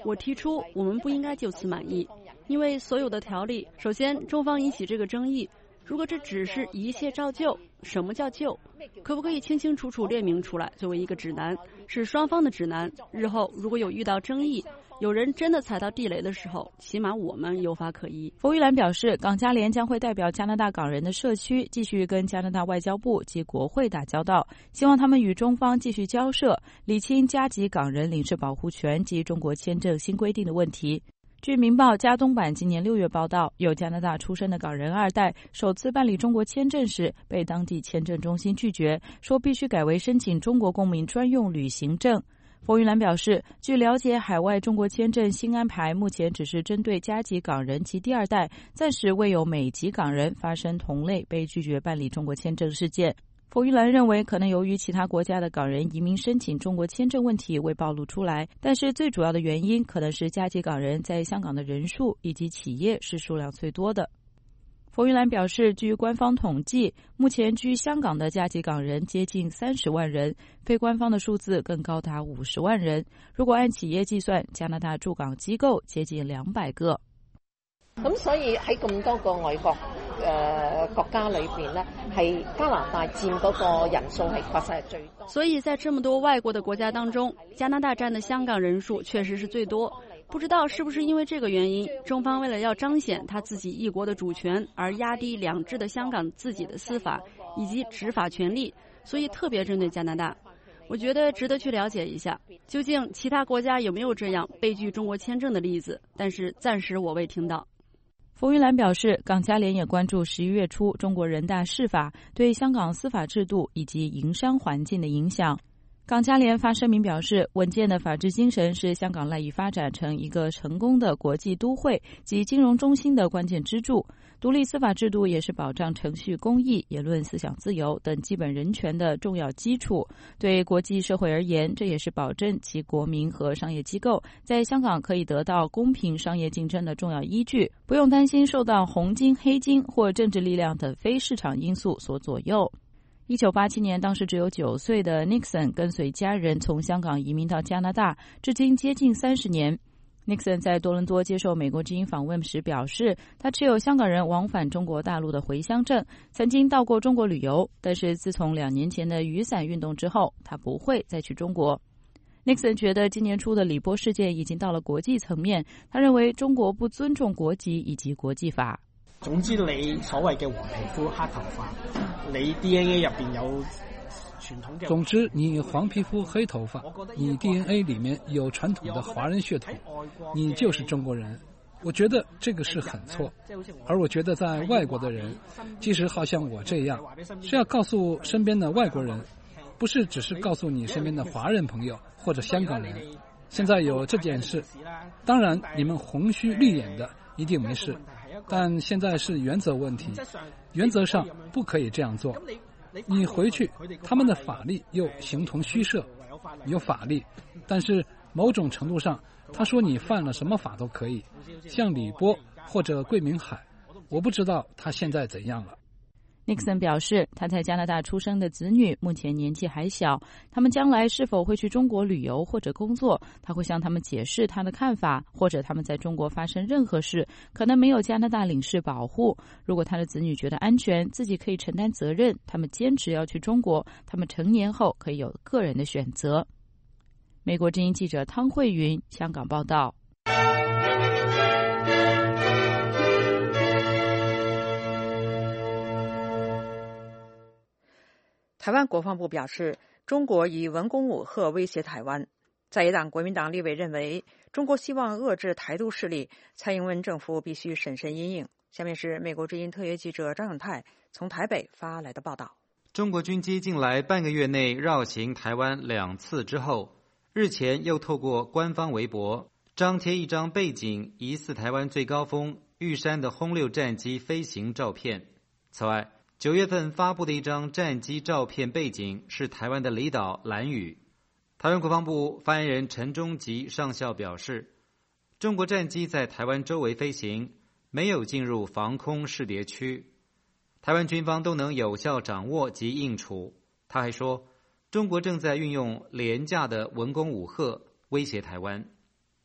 我提出我们不应该就此满意，因为所有的条例，首先中方引起这个争议，如果这只是一切照旧，什么叫旧？可不可以清清楚楚列明出来，作为一个指南，是双方的指南。日后如果有遇到争议，有人真的踩到地雷的时候，起码我们有法可依。 冯玉兰表示，港加联将会代表加拿大港人的社区，继续跟加拿大外交部及国会打交道，希望他们与中方继续交涉，理清加籍港人领事保护权及中国签证新规定的问题。据《明报》加东版今年6月报道，有加拿大出生的港人2代首次办理中国签证时，被当地签证中心拒绝，说必须改为申请中国公民专用旅行证。冯玉兰表示，据了解，海外中国签证新安排目前只是针对加籍港人及第2代，暂时未有美籍港人发生同类被拒绝办理中国签证事件。冯玉兰认为，可能由于其他国家的港人移民申请中国签证问题未暴露出来，但是最主要的原因可能是加籍港人在香港的人数以及企业是数量最多的。冯玉兰表示，据官方统计，目前居香港的加籍港人接近30万人，非官方的数字更高达50万人。如果按企业計算，加拿大駐港機構接近200個。 咁所以喺咁多個外國國家裏邊呢，係加拿大佔嗰個人數係確實係最多。 所以在這麼多外國的國家當中，加拿大佔的香港人數確實是最多。不知道是不是因為這個原因，中方為了要彰顯他自己一國的主權，而壓低兩制的香港自己的司法以及執法權力，所以特別針對加拿大。我覺得值得去了解一下，究竟其他國家有沒有這樣被拒中國簽證的例子，但是暫時我未聽到。 冯玉蘭表示，港加聯也關注11月初中國人大釋法對香港司法制度以及營商環境的影響。港加聯發聲明表示，穩健的法治精神是香港賴以發展成一個成功的國際都會及金融中心的關鍵支柱。獨立司法制度也是保障程序公義、言論思想自由等基本人權的重要基礎。對國際社會而言，這也是保證其國民和商業機構在香港可以得到公平商業競爭的重要依據，不用擔心受到紅金、黑金或政治力量等非市場因素所左右。1987年，當時只有9歲的 Nixon 跟隨家人從香港移民到加拿大，至今接近30年。Nixon 在多倫多接受美國之音訪問時表示，他持有香港人往返中國大陸的回鄉證，曾經到過中國旅遊，但是自從2年前的雨傘運動之後，他不會再去中國。Nixon 覺得今年初的李波事件已經到了國際層面，他認為中國不尊重國籍以及國際法。 總之你所謂嘅黃皮膚黑頭髮，你 DNA 入邊有傳統嘅。 總之你黃皮膚黑頭髮，你 DNA 裡面有傳統的華人血統，你就是中國人。我覺得這個是很錯，而我覺得在外國的人，即使好像我這樣，是要告訴身邊的外國人，不是只是告訴你身邊的華人朋友或者香港人，現在有這件事，當然你們紅鬚綠眼的一定沒事，但現在是原則問題，原則上不可以這樣做。你回去，他們的法律又形同虛設，有法律，但是某種程度上，他說你犯了什麼法都可以，像李波或者桂明海，我不知道他現在怎樣了。 Nixon 表示，他在加拿大出生的子女目前年紀還小，他們將來是否會去中國旅遊或者工作，他會向他們解釋他的看法，或者他們在中國發生任何事，可能沒有加拿大領事保護。如果他的子女覺得安全，自己可以承擔責任，他們堅持要去中國，他們成年後可以有個人的選擇。美國之音記者湯慧雲香港報道。 台灣國防部表示，中國以文攻武嚇威脅台灣。在野黨國民黨立委認為，中國希望遏制台獨勢力，蔡英文政府必須審慎因應。下面是美國之音特約記者張永泰從台北發來的報道。 中國軍機近來半個月內繞行台灣2次之後，日前又透過官方微博張貼一張背景疑似台灣最高峰玉山的轟6戰機飛行照片。此外，9月份發布的一張戰機照片背景是台灣的離島蘭嶼。台灣國防部發言人陳忠吉上校表示，中國戰機在台灣周圍飛行，沒有進入防空識別區，台灣軍方都能有效掌握及應處。他還說，中國正在運用廉價的文攻武嚇威脅台灣。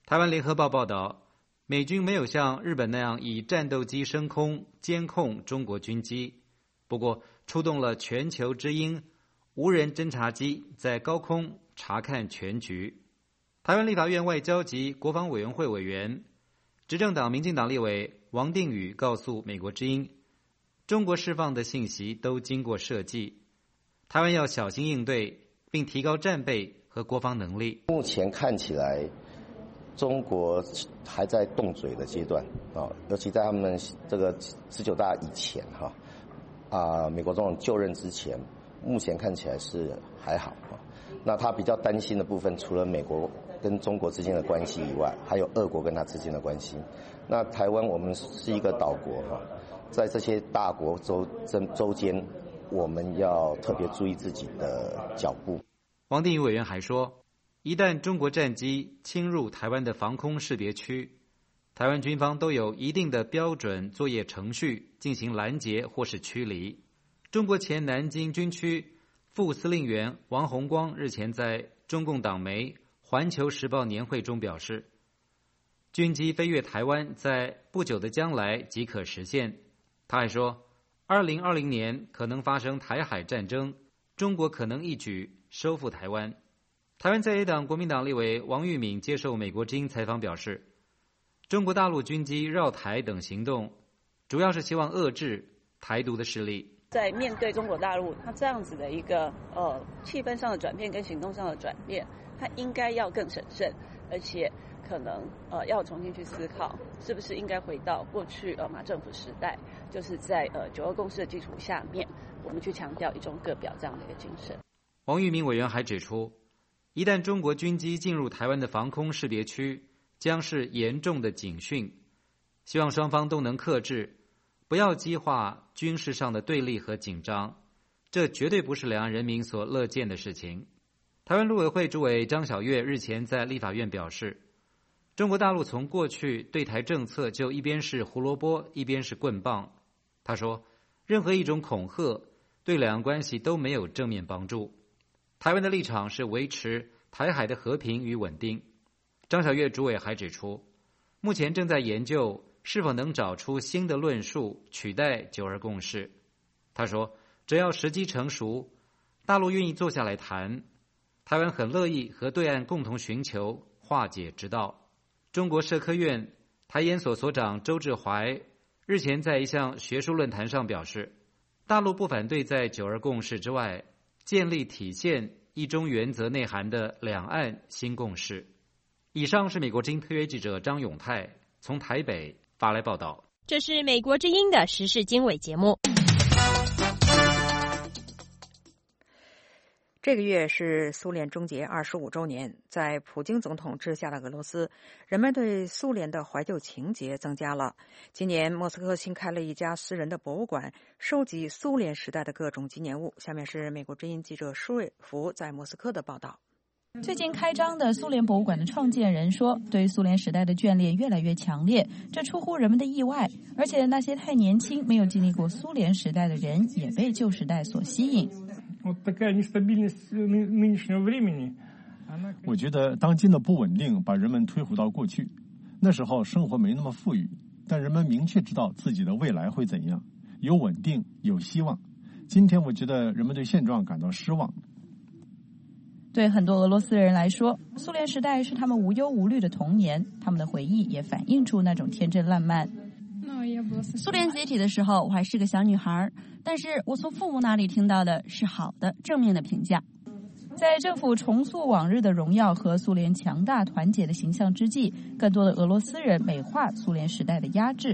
台湾联合报报道，美军没有像日本那样以战斗机升空监控中国军机，不过出动了全球之鹰无人侦察机在高空查看全局。台湾立法院外交及国防委员会委员、执政党民进党立委王定宇告诉美国之音，中国释放的信息都经过设计，台湾要小心应对，并提高战备和国防能力。 目前看起来中国还在动嘴的阶段尤其在他们这个19大以前美国总统就任之前，目前看起来是还好那他比较担心的部分，除了美国跟中国之间的关系以外，还有俄国跟他之间的关系。那台湾我们是一个岛国在这些大国周间，我们要特别注意自己的脚步。 王定宇委员还说，一旦中国战机侵入台湾的防空识别区，台湾军方都有一定的标准作业程序进行拦截或是驱离。中国前南京军区副司令员王洪光日前在中共党媒《环球时报》年会中表示，军机飞越台湾在不久的将来即可实现。他还说，2020年可能发生台海战争，中国可能一举收复台湾。台湾在野党国民党立委王玉敏接受美国之音采访表示，中国大陆军机绕台等行动，主要是希望遏制台独的势力。 在面对中国大陆它这样子的一个气氛上的转变跟行动上的转变，它应该要更审慎，而且可能要重新去思考，是不是应该回到过去马政府时代，就是在9·2共识的基础下面，我们去强调一中各表这样的一个精神。 王玉敏委员还指出，一旦中国军机进入台湾的防空识别区，将是严重的警讯，希望双方都能克制，不要激化军事上的对立和紧张，这绝对不是两岸人民所乐见的事情。台湾陆委会主委张晓月日前在立法院表示，中国大陆从过去对台政策就一边是胡萝卜一边是棍棒。他说，任何一种恐吓对两岸关系都没有正面帮助。台湾的立场是维持台海的和平与稳定。张晓月主委还指出，目前正在研究是否能找出新的论述取代9·2共识。他说，只要时机成熟，大陆愿意坐下来谈，台湾很乐意和对岸共同寻求化解之道。中国社科院台研所所长周志怀日前在一项学术论坛上表示，大陆不反对在9·2共识之外建立体现一中原则内涵的两岸新共识。以上是美国之音特约记者张永泰从台北发来报道。 这是美国之音的时事经纬节目。 这个月是苏联终结25周年，在普京总统治下的俄罗斯，人们对苏联的怀旧情结增加了。今年莫斯科新开了一家私人的博物馆，收集苏联时代的各种纪念物。下面是美国之音记者舒瑞福在莫斯科的报道。 最近开张的苏联博物馆的创建人说，对苏联时代的眷恋越来越强烈，这出乎人们的意外，而且那些太年轻没有经历过苏联时代的人也被旧时代所吸引。 我觉得当今的不稳定把人们推回到过去，那时候生活没那么富裕，但人们明确知道自己的未来会怎样，有稳定，有希望。今天我觉得人们对现状感到失望。 对很多俄罗斯人来说，苏联时代是他们无忧无虑的童年，他们的回忆也反映出那种天真烂漫。 苏联解体的时候，我还是个小女孩，但是我从父母那里听到的是好的、正面的评价。 在政府重塑往日的荣耀和苏联强大团结的形象之际，更多的俄罗斯人美化苏联时代的压制。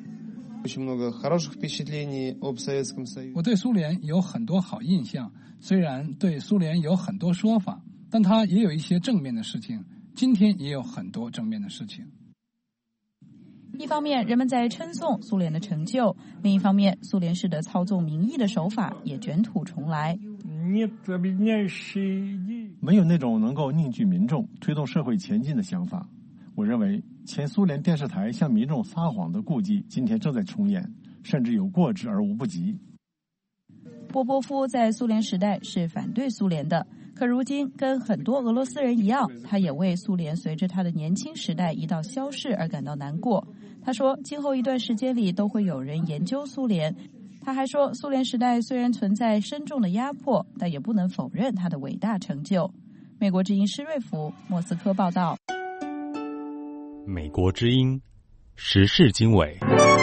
我对苏联有很多好印象，虽然对苏联有很多说法，但它也有一些正面的事情。今天也有很多正面的事情。 一方面，人们在称颂苏联的成就；另一方面，苏联式的操纵民意的手法也卷土重来。 没有那种能够凝聚民众、推动社会前进的想法。我认为，前苏联电视台向民众撒谎的故伎，今天正在重演，甚至有过之而无不及。 波波夫在苏联时代是反对苏联的， 可如今，跟很多俄罗斯人一样，他也为苏联随着他的年轻时代一道消逝而感到难过。他说，今后一段时间里都会有人研究苏联。他还说，苏联时代虽然存在深重的压迫，但也不能否认他的伟大成就。美国之音施瑞福，莫斯科报道。 美国之音，时事经纬。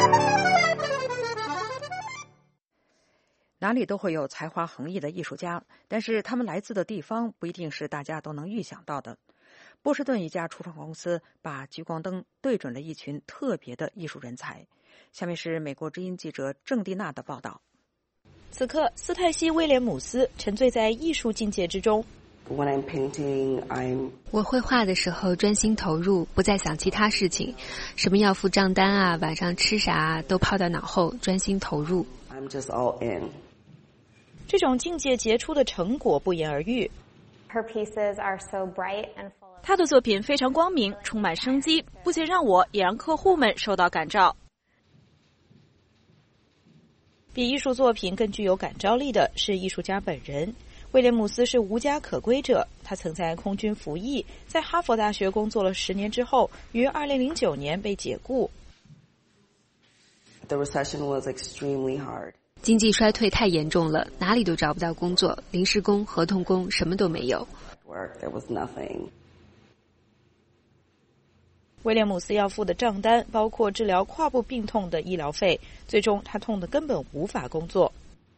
哪里都会有才华横溢的艺术家，但是他们来自的地方不一定是大家都能预想到的。波士顿一家初创公司把聚光灯对准了一群特别的艺术人才。下面是美国之音记者郑蒂娜的报道。 此刻，斯泰西·威廉姆斯沉醉在艺术境界之中。 我绘画的时候专心投入，不再想其他事情，什么要付账单啊，晚上吃啥啊，都抛到脑后，专心投入。 这种境界杰出的成果不言而喻。他的作品非常光明，充满生机，不仅让我，也让客户们受到感召。比艺术作品更具有感召力的是艺术家本人。威廉姆斯是无家可归者，他曾在空军服役，在哈佛大学工作了10年之后，于2009年被解雇。 经济衰退太严重了，哪里都找不到工作，临时工、合同工什么都没有。 威廉姆斯要付的账单包括治疗胯部病痛的医疗费，最终他痛得根本无法工作。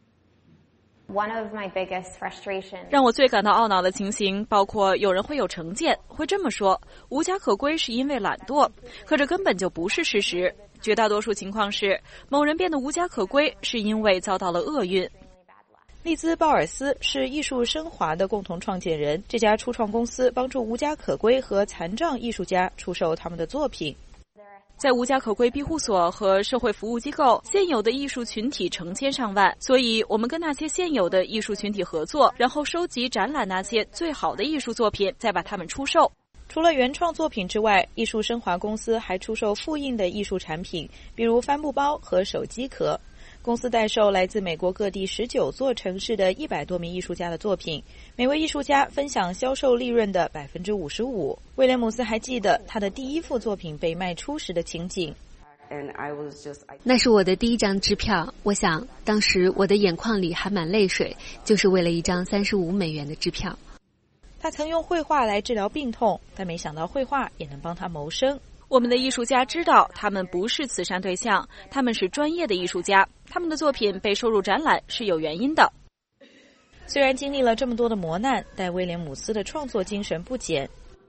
让我最感到懊恼的情形包括有人会有成见，会这么说，无家可归是因为懒惰，可这根本就不是事实。绝大多数情况是，某人变得无家可归是因为遭到了厄运。利兹·鲍尔斯是艺术升华的共同创建人，这家初创公司帮助无家可归和残障艺术家出售他们的作品。在无家可归庇护所和社会服务机构，现有的艺术群体成千上万，所以我们跟那些现有的艺术群体合作，然后收集展览那些最好的艺术作品，再把它们出售。除了原创作品之外，艺术升华公司还出售复印的艺术产品，比如帆布包和手机壳。公司代售来自美国各地19座城市的100多名艺术家的作品，每位艺术家分享销售利润的55%。威廉姆斯还记得他的第一幅作品被卖出时的情景。 那是我的第一张支票，我想当时我的眼眶里含满泪水，就是为了一张$35的支票。 他曾用绘画来治疗病痛，但没想到绘画也能帮他谋生。我们的艺术家知道，他们不是慈善对象，他们是专业的艺术家，他们的作品被收入展览是有原因的。虽然经历了这么多的磨难，但威廉姆斯的创作精神不减。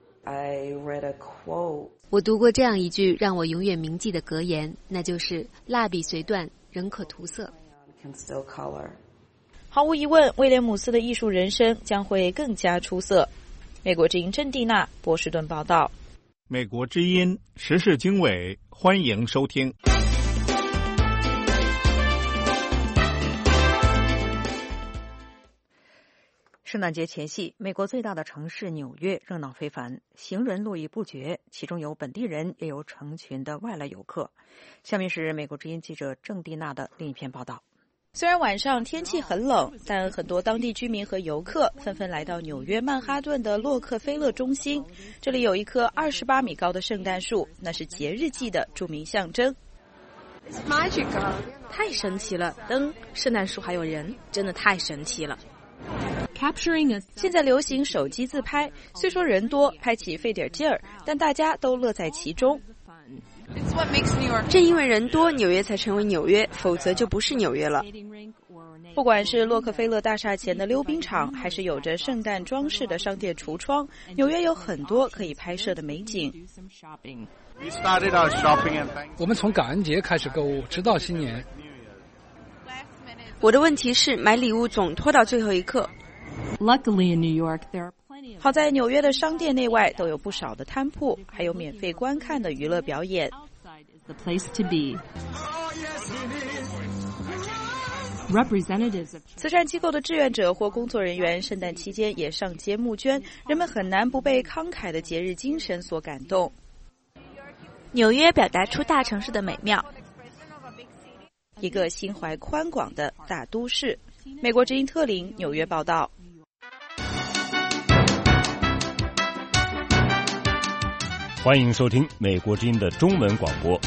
我读过这样一句让我永远铭记的格言，那就是蜡笔随断，仍可涂色。 毫无疑问，威廉姆斯的艺术人生将会更加出色。美国之音郑蒂娜，波士顿报道。 美国之音时事经纬，欢迎收听。 圣诞节前夕，美国最大的城市纽约热闹非凡，行人络绎不绝，其中有本地人，也有成群的外来游客。下面是美国之音记者郑蒂娜的另一篇报道。 虽然晚上天气很冷，但很多当地居民和游客纷纷来到纽约曼哈顿的洛克菲勒中心。这里有一棵28米高的圣诞树，那是节日季的著名象征。太神奇了，灯、圣诞树还有人，真的太神奇了。现在流行手机自拍，虽说人多，拍起费点劲儿，但大家都乐在其中。 正因为人多，纽约才成为纽约，否则就不是纽约了。 不管是洛克菲勒大厦前的溜冰场，还是有着圣诞装饰的商店橱窗，纽约有很多可以拍摄的美景。 我们从感恩节开始购物，直到新年。 我的问题是，买礼物总拖到最后一刻。 好在纽约的商店内外都有不少的摊铺，还有免费观看的娱乐表演。慈善机构的志愿者或工作人员圣诞期间也上街募捐，人们很难不被慷慨的节日精神所感动。 纽约表达出大城市的美妙，一个心怀宽广的大都市。美国之音特林纽约报道。 欢迎收听美国之音的中文广播。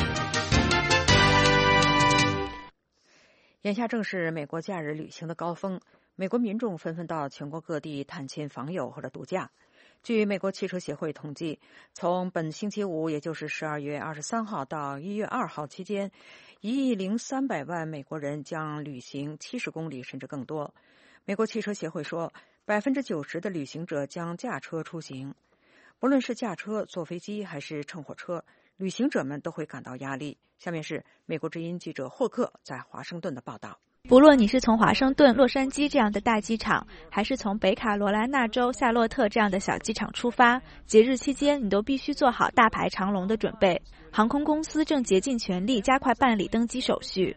眼下正是美国假日旅行的高峰，美国民众纷纷到全国各地探亲访友或者度假。据美国汽车协会统计，从本星期五，也就是12月23号到1月2号期间，1.3亿美国人将旅行70公里甚至更多。美国汽车协会说，90%的旅行者将驾车出行。不论是驾车、坐飞机还是乘火车，旅行者们都会感到压力。下面是美国之音记者霍克在华盛顿的报道。 不论你是从华盛顿、洛杉矶这样的大机场，还是从北卡罗来纳州夏洛特这样的小机场出发，节日期间你都必须做好大排长龙的准备。航空公司正竭尽全力加快办理登机手续。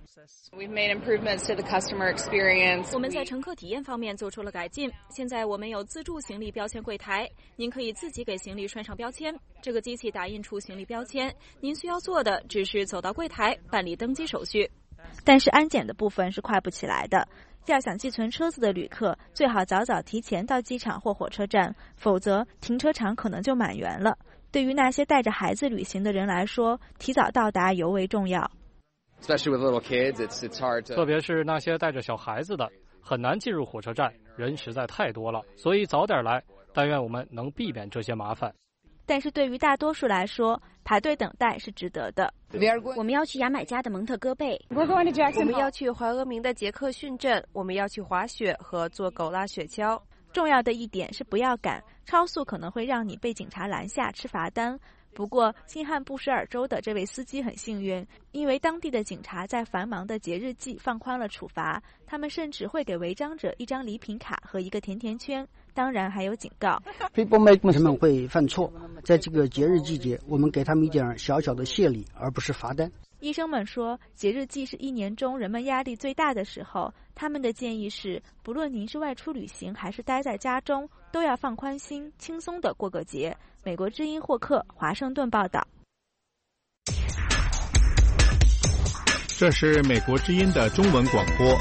我们在乘客体验方面做出了改进，现在我们有自助行李标签柜台，您可以自己给行李拴上标签，这个机器打印出行李标签，您需要做的只是走到柜台办理登机手续。 但是安检的部分是快不起来的，要想寄存车子的旅客，最好早早提前到机场或火车站，否则停车场可能就满员了。对于那些带着孩子旅行的人来说，提早到达尤为重要。 特别是那些带着小孩子的，很难进入火车站，人实在太多了，所以早点来，但愿我们能避免这些麻烦。 但是对于大多数来说，排队等待是值得的。 我们要去牙买加的蒙特哥贝， 我们要去怀俄明的杰克逊镇，我们要去滑雪和坐狗拉雪橇。 重要的一点是不要赶，超速可能会让你被警察拦下吃罚单。不过新罕布什尔州的这位司机很幸运，因为当地的警察在繁忙的节日季放宽了处罚，他们甚至会给违章者一张礼品卡和一个甜甜圈，当然还有警告。 他们会犯错，在这个节日季节，我们给他们一点小小的谢礼，而不是罚单。 医生们说，节日季是一年中人们压力最大的时候，他们的建议是，不论您是外出旅行还是待在家中，都要放宽心，轻松地过个节。美国之音霍克，华盛顿报道。 这是美国之音的中文广播。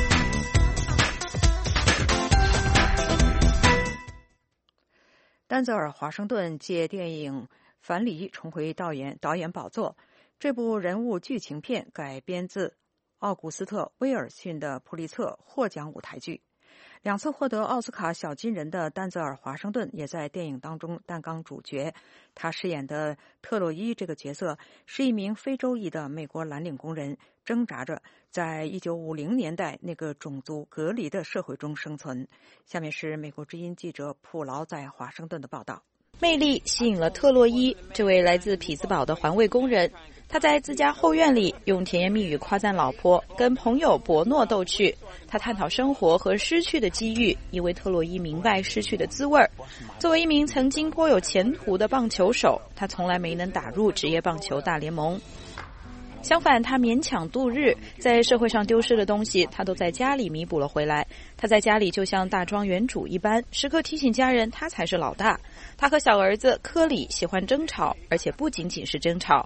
丹泽尔·华盛顿借电影《樊篱》重回导演宝座。这部人物剧情片改编自奥古斯特·威尔逊的普利策获奖舞台剧。2次获得奥斯卡小金人的丹泽尔·华盛顿也在电影当中担纲主角。他饰演的特洛伊这个角色是一名非洲裔的美国蓝领工人，挣扎着在1950年代那个种族隔离的社会中生存。下面是美国之音记者普劳在华盛顿的报道。 魅力吸引了特洛伊这位来自匹兹堡的环卫工人，他在自家后院里用甜言蜜语夸赞老婆，跟朋友伯诺逗趣。他探讨生活和失去的机遇，因为特洛伊明白失去的滋味。作为一名曾经颇有前途的棒球手，他从来没能打入职业棒球大联盟。相反，他勉强度日，在社会上丢失的东西，他都在家里弥补了回来。他在家里就像大庄园主一般，时刻提醒家人他才是老大。他和小儿子科里喜欢争吵，而且不仅仅是争吵。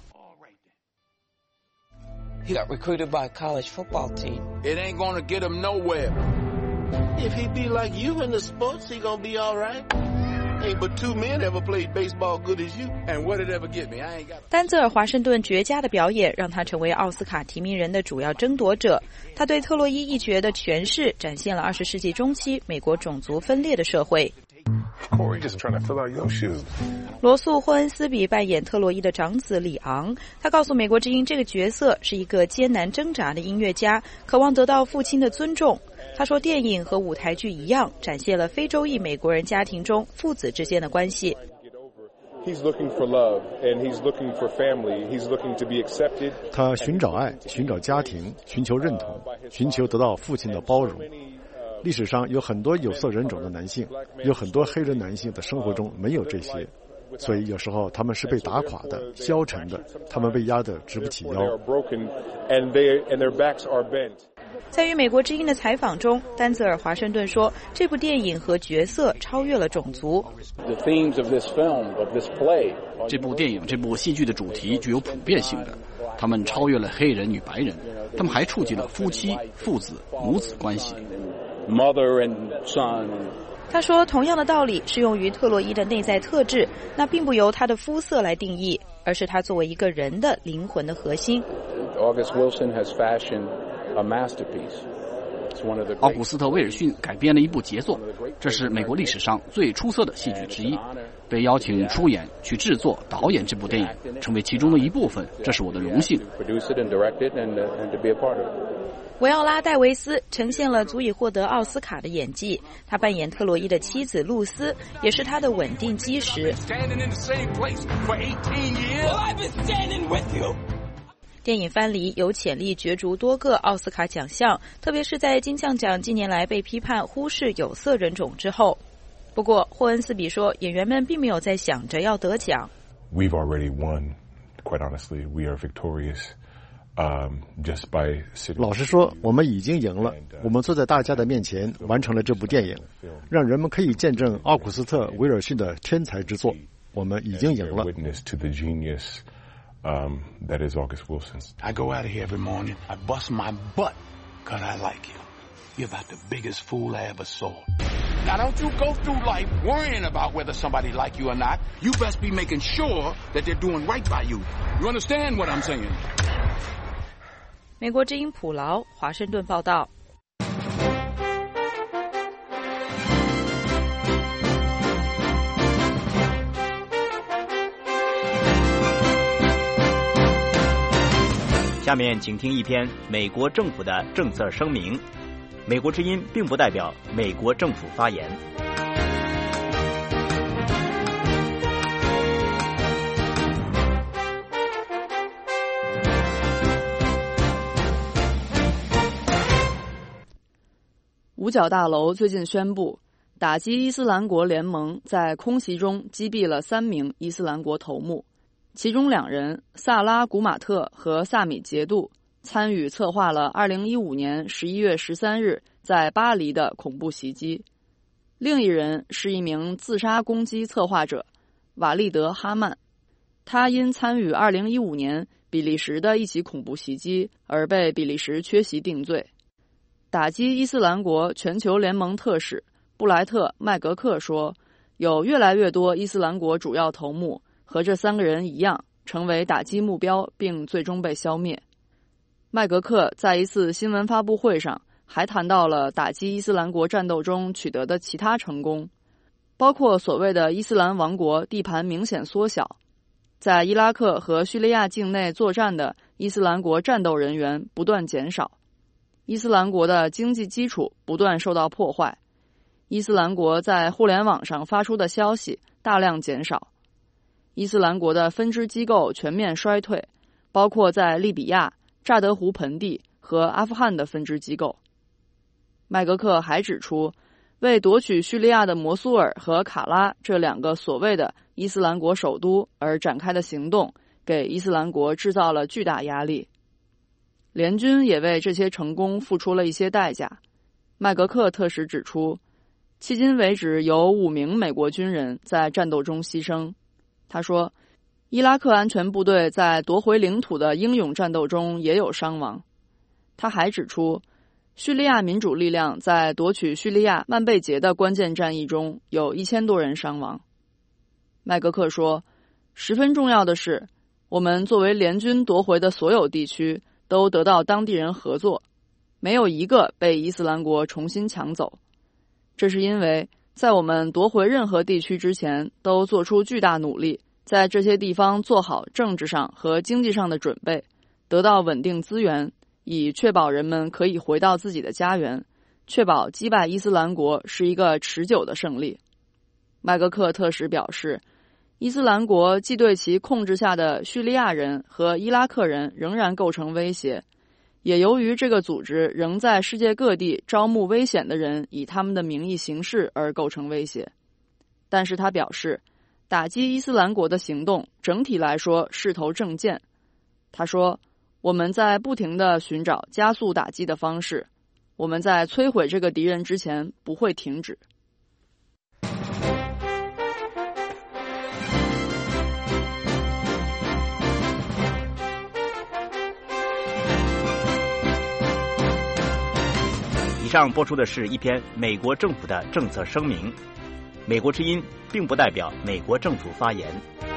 He got recruited by a college football team. It ain't gonna get him nowhere. If he be like you in the sports, he gonna be all right. Ain't but two men ever played baseball good as you. And what did ever get me? I ain't got. 丹泽尔·华盛顿绝佳的表演让他成为奥斯卡提名人的主要争夺者。他对特洛伊一角的诠释展现了20世纪中期美国种族分裂的社会。罗素·霍恩斯比扮演特洛伊的长子里昂，他告诉美国之音，这个角色是一个艰难挣扎的音乐家，渴望得到父亲的尊重。他说，电影和舞台剧一样，展现了非洲裔美国人家庭中父子之间的关系。 他寻找爱，寻找家庭，寻求认同，寻求得到父亲的包容。历史上有很多有色人种的男性，有很多黑人男性的生活中没有这些，所以有时候他们是被打垮的、消沉的，他们被压得直不起腰。 在与美国之音的采访中，丹泽尔·华盛顿说，这部电影和角色超越了种族。 这部电影、这部戏剧的主题具有普遍性的，他们超越了黑人与白人，他们还触及了夫妻、父子、母子关系。 他说，同样的道理适用于特洛伊的内在特质，那并不由他的肤色来定义。 而是他作为一个人的灵魂的核心。 August Wilson has fashioned a masterpiece. 奥古斯特·威尔逊改编了一部杰作，这是美国历史上最出色的戏剧之一。被邀请出演、去制作、导演这部电影，成为其中的一部分，这是我的荣幸。 维奥拉·戴维斯呈现了足以获得奥斯卡的演技，他扮演特洛伊的妻子露丝，也是他的稳定基石。电影《藩篱》有潜力角逐多个奥斯卡奖项，特别是在金像奖近年来被批判忽视有色人种之后。不过，霍恩斯比说，演员们并没有在想着要得奖。 We've already won. Quite honestly, we are victorious. Just by sitting. 老实说，我们已经赢了。我们坐在大家的面前，完成了这部电影，让人们可以见证奥古斯特·威尔逊的天才之作。我们已经赢了。 That is August Wilson. I go out of here every morning. I bust my butt because I like you. You're about the biggest fool I ever saw. Now don't you go through life worrying about whether somebody like you or not. You best be making sure that they're doing right by you. You understand what I'm saying? 美国之音普劳华盛顿报道。 下面请听一篇美国政府的政策声明。美国之音并不代表美国政府发言。 五角大楼最近宣布，打击伊斯兰国联盟在空袭中击毙了3名伊斯兰国头目。其中2人萨拉·古马特和萨米·杰杜参与策划了2015年11月13日在巴黎的恐怖袭击，另一人是一名自杀攻击策划者瓦利德·哈曼，他因参与2015年比利时的一起恐怖袭击而被比利时缺席定罪。打击伊斯兰国全球联盟特使布莱特·麦格克说，有越来越多伊斯兰国主要头目和这3个人一样成为打击目标并最终被消灭。麦格克在一次新闻发布会上还谈到了打击伊斯兰国战斗中取得的其他成功，包括所谓的伊斯兰王国地盘明显缩小，在伊拉克和叙利亚境内作战的伊斯兰国战斗人员不断减少，伊斯兰国的经济基础不断受到破坏，伊斯兰国在互联网上发出的消息大量减少，伊斯兰国的分支机构全面衰退，包括在利比亚、乍得湖盆地和阿富汗的分支机构。麦格克还指出，为夺取叙利亚的摩苏尔和卡拉这2个所谓的伊斯兰国首都而展开的行动，给伊斯兰国制造了巨大压力。联军也为这些成功付出了一些代价。麦格克特使指出，迄今为止有5名美国军人在战斗中牺牲。他说，伊拉克安全部队在夺回领土的英勇战斗中也有伤亡。他还指出，叙利亚民主力量在夺取叙利亚曼贝杰的关键战役中有1000多人伤亡。麦格克说，十分重要的是，我们作为联军夺回的所有地区都得到当地人合作，没有一个被伊斯兰国重新抢走。这是因为在我们夺回任何地区之前都做出巨大努力，在这些地方做好政治上和经济上的准备，得到稳定资源，以确保人们可以回到自己的家园，确保击败伊斯兰国是一个持久的胜利。麦格克特使表示，伊斯兰国既对其控制下的叙利亚人和伊拉克人仍然构成威胁，也由于这个组织仍在世界各地招募危险的人以他们的名义行事而构成威胁。但是他表示，打击伊斯兰国的行动整体来说势头正健。他说，我们在不停地寻找加速打击的方式，我们在摧毁这个敌人之前不会停止。 以上播出的是一篇美国政府的政策声明。美国之音并不代表美国政府发言。